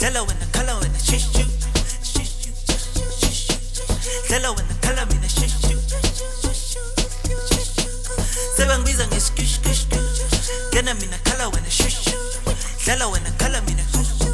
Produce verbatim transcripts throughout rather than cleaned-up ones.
Hello in the color in the shit shoot. Hello in the color in the shit shoot. Seven reason is skish skish skish. Get them in the color in the shit shoot. Hello in the color in the shit shoot.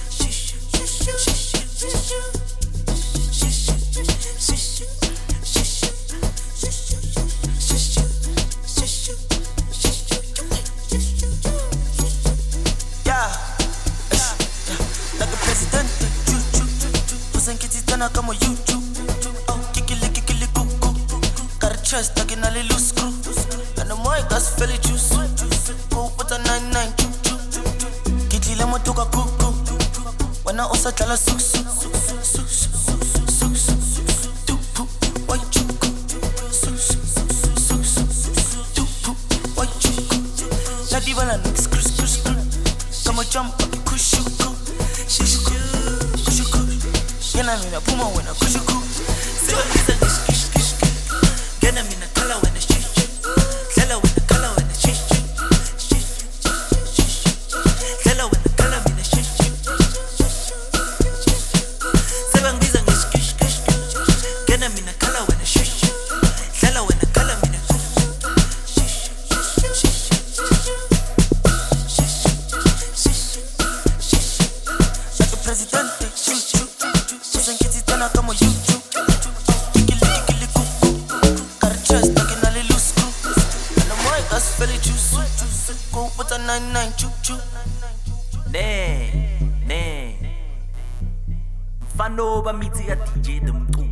Como YouTube, oh, kikili kikili kuku, got a chest stuck in a little screw, and the mic got Philly juice, go put a nine nine choo choo, kitty lemo toka kuku, when I also tell a suk suk suk suk suk suk tupu, white chuku, suk suk suk suk tupu, white chuku, la diva la nix cruise cruise cruise, come on jump, kushuku, shishuku. Get them in a puma when I push you cool. Say what is a kish kish kish. Get them in a color when the shit shoot. Hello in the color when the shit shoot. Hello in the color when the shit shoot. Say what is a kish kish kish. Get them in a color when the shit shoot. Hello in the color when the like a presidente, shoot shoot. Como YouTube, kikili kikili kuku, got a chest stuck in a little screw, and the mic got Philly juice, go put a nine nine choo choo. Ne, ne, mfano ba mitsi ya D J Dumtu,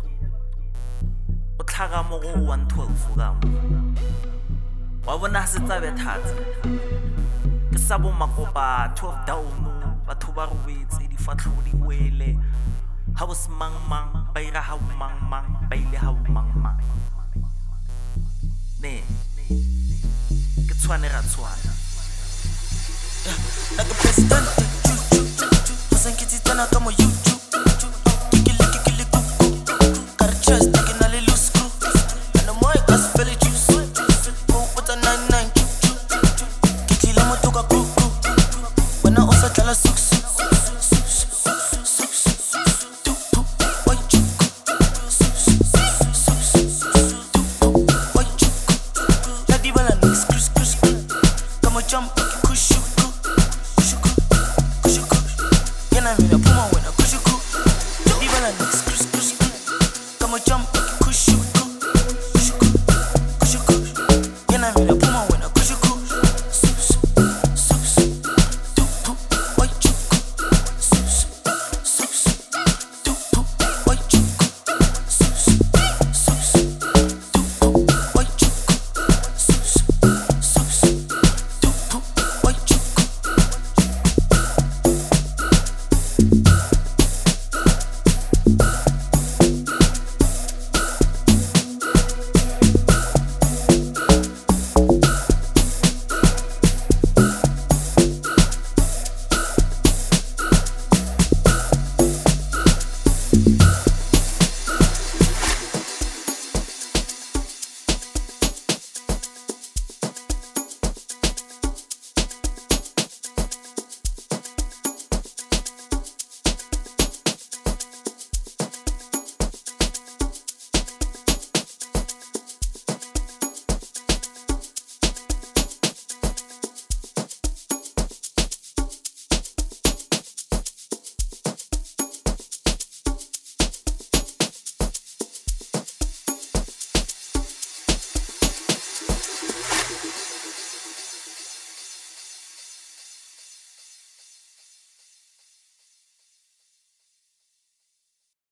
o tlhaga mo go one twelve ka mo, wa bona se tsa bethatsi, ke sa bo makopa twelve down, batho ba robetse di fatlho di wele. How was mang mang, baira how mang mang, baile how mang mang. Ne, ke tshwane ra tshwana. Like a president, choo choo choo, wasn't kitty tana como YouTube, kikili kikili kuku, got a chest stuck in a little screw, and the mic got Philly juice, go put a nine nine choo choo, kitty lemo toka kuku, when I also tell a suk suk. Jump, kushuku, kushuku, kushuku. Get them in a puma when I kushuku. Diva la next.